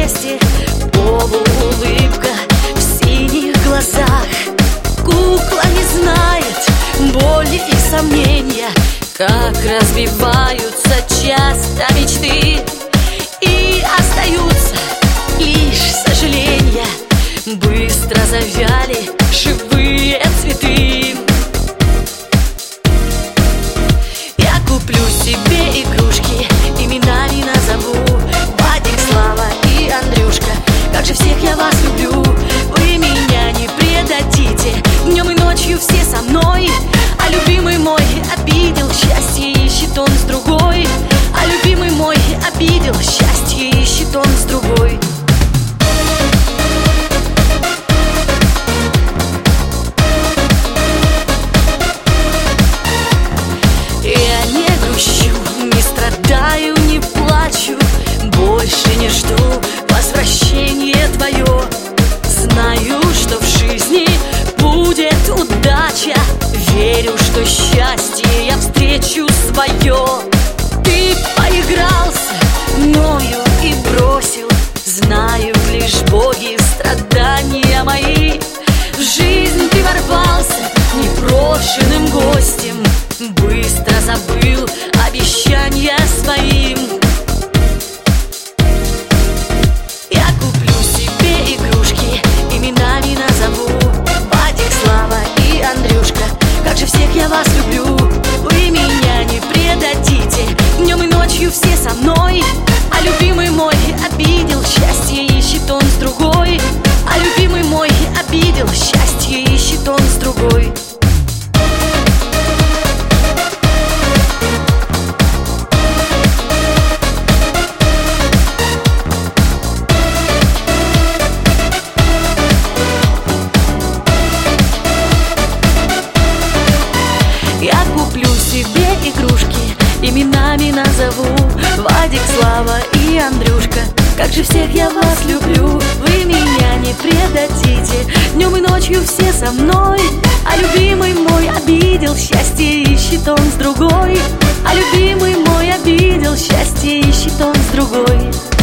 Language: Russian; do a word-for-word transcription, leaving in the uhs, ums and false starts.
вместе, полуулыбка в синих глазах. Кукла не знает боли и сомнения, как разбиваются часто мечты, и остаются лишь сожаления. Быстро завяли живые цветы. Я куплю себе игрушки, именами назову: Вадик, Слава и Андрюшка. Как же всех я вас люблю, вы меня не предадите. Днем и ночью все со мной, а любимый мой обидел, счастье ищет он с другой. А любимый мой обидел, счастье ищет он с другой. Я не грущу, не страдаю, не плачу, больше не жду возвращения твое. Знаю, что в жизни будет удача, верю, что счастье я встречу свое. Ты поигрался мною и бросил, знаю лишь боги страдания мои. В жизнь ты ворвался непрошенным гостем, быстро забыл обещания своим. Я куплю себе игрушки, именами назову: Вадик, Слава и Андрюшка. Как же всех я вас люблю, вы меня не предадите. Днем и ночью все со мной, а любимый мой обидел, счастье ищет он с другой. А любимый мой обидел, счастье ищет он с другой. Я куплю себе игрушки, именами назову: Вадик, Слава и Андрюшка. Как же всех я вас люблю, вы меня не предадите. Днем и ночью все со мной, а любимый мой обидел, счастье ищет он с другой. А любимый мой обидел, счастье ищет он с другой.